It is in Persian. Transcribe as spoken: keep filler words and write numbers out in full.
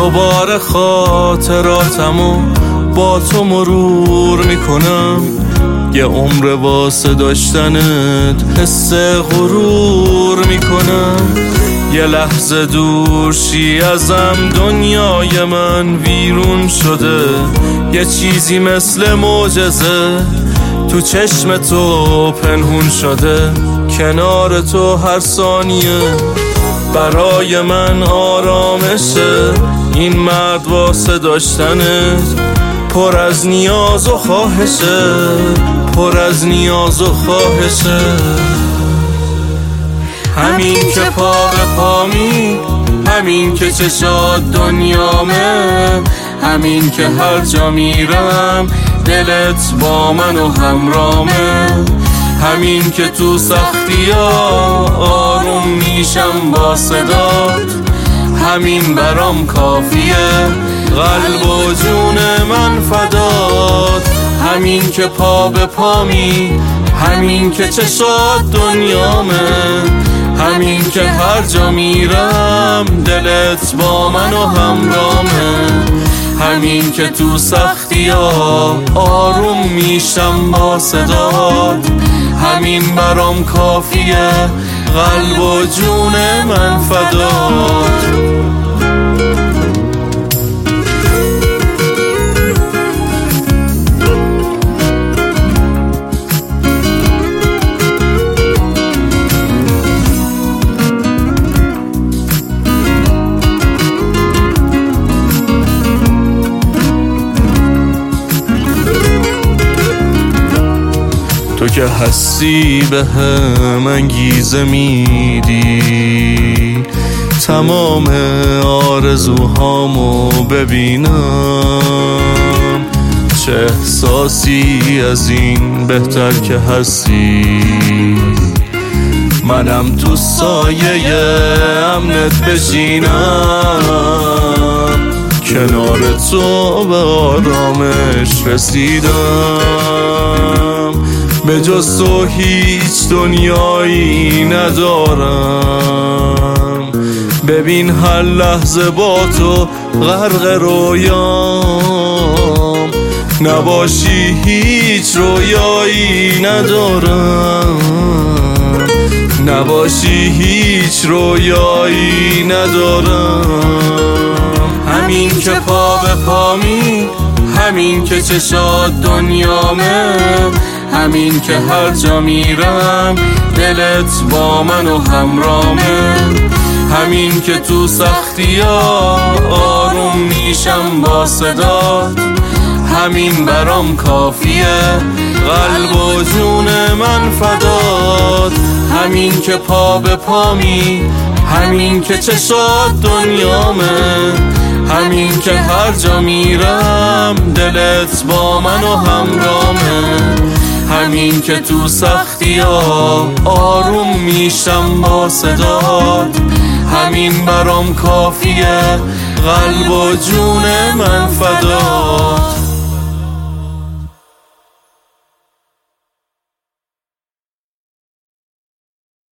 دوباره خاطراتمو با تو مرور میکنم. یه عمر واسه داشتنت حس غرور میکنم. یه لحظه دور شی ازم دنیای من ویرون شده. یه چیزی مثل معجزه تو چشم تو پنهون شده. کنار تو هر ثانیه برای من آرامشه. این مرد واسه داشتنت پر از نیاز و خواهشه، پر از نیاز و خواهشه. همین که پا به پامی، همین که چشات دنیامه، همین که هر جا میرم دلت با من و همرامه. همین که تو سختی ها آروم میشم با صدات، همین برام کافیه قلب و جون من فدات. همین که پا به پامی، همین که چشات دنیامه، همین که هر جا میرم دلت با من و همرامه. همین که تو سختی ها آروم میشم با صدات، همین برام کافیه قلب و جون من فدات. تو که هستی به هم انگیزه میدی تمام آرزوهامو ببینم. چه احساسی از این بهتر که هستی، منم تو سایه امنت بشینم. کنار تو به آرامش رسیدم، به جز تو هیچ دنیایی ندارم. ببین هر لحظه با تو غرق رویام، نباشی هیچ رویایی ندارم. نباشی هیچ رویایی ندارم. همین که پا به پامی، همین که چشات دنیامه، همین که هر جا میرم دلت با من و همرامه. همین که تو سختی ها آروم میشم با صدات، همین برام کافیه قلب و جون من فدات. همین که پا به پامی، همین که چشات دنیامه، همین که هر جا میرم دلت با من و همرامه. همین که تو سختی ها آروم میشم با صدات، همین برام کافیه قلب و جون من فدات.